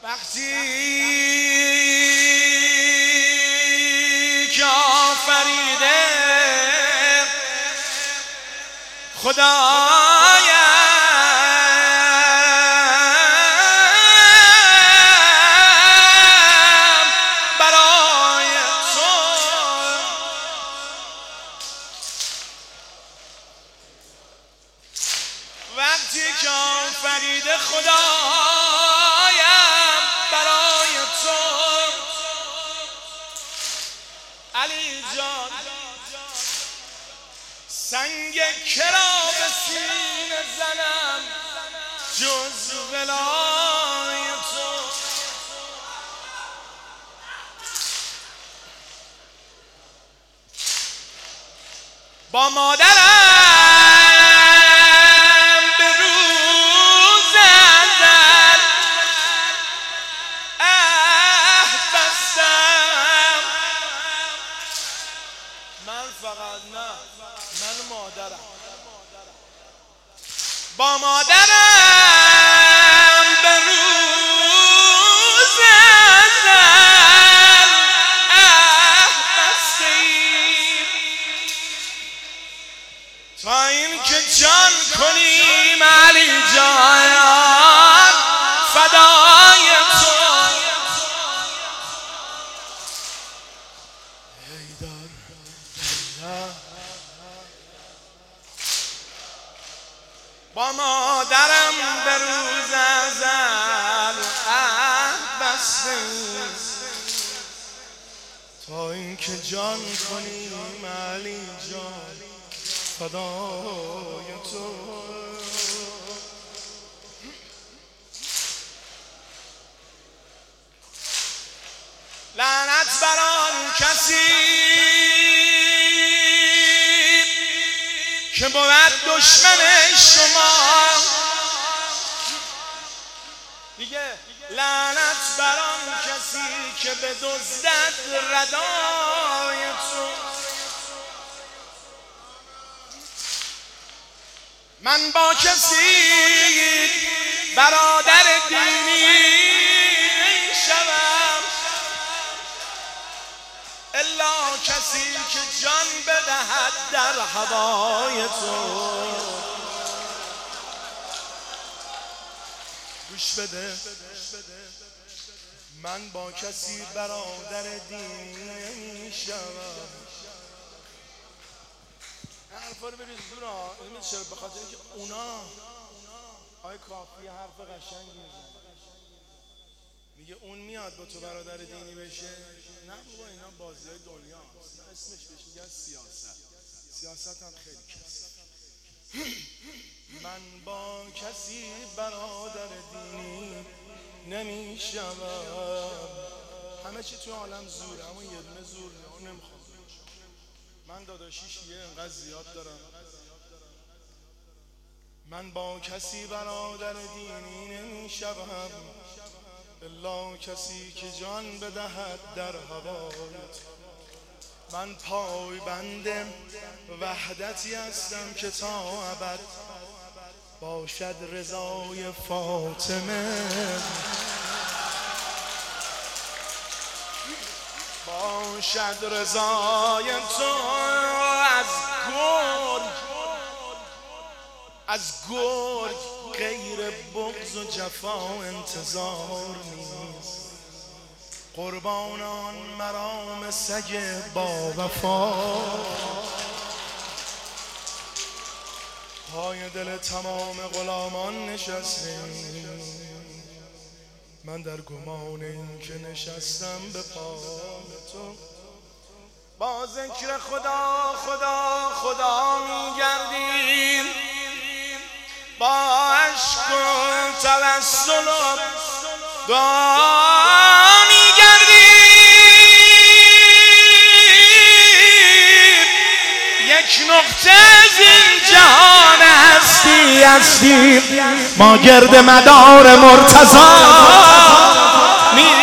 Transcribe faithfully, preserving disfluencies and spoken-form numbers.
وقتی که آفریده خدایم برای تو، وقتی که آفریده خدایم برای تو، علی جان سنگ کرا به سینه زنم جز ولای تو. با مادرم به روز ازل عهد بستم، من فقط نه، من مادرم. با مادرم به روز ازل عهد بستیم تا این که جان کنیم علی جان فدای تو. با مادرم به روز ازل عهد بستیم تا اینکه جان کنیم علی جان فدای تو. لعنت بر آن کسی که بود دشمن شما، میگه لعنت بر آن کسی که به دزدد ردای تو. من با کسی برادر دینی شوم الا کسی که جان بدهد در هوای تو. گوش بده، من با کسی برادر دینی شوم. حرفا رو بریز دور ها، این چرا؟ به خاطر اینکه اونا آی کافی حرف قشنگی میزنه، میگه اون میاد با تو برادر دینی بشه. نه بابا اینا بازی های دنیا هست، اسمش بهش میگن سیاست. سیاست هم خیلی کسی. من با کسی برادر دینی نمیشم، همه چی تو عالم زوره اما یه دونه زور نه، نمیخوام. من داداشیش یه انقدر زیاد دارم. من با کسی برادر دینی نمیشم الا کسی که جان بدهد در هوایت. من پای بند وحدتی هستم که تا ابد باشد رضای فاطمه، باشد رضای تو. از گرگ از گرگ غیر بغض و جفا انتظار نیست، قربانان مرام سگ با وفا. پای دل تمام غلامان نشستیم، من در گمان این که نشستم به پای تو. با ذکر خدا خدا خدا میگردیم، با عشق و توسل و دعا میگردیم. یک نقطه از این جهان هستی هستیم، ما گرد مدار مرتضی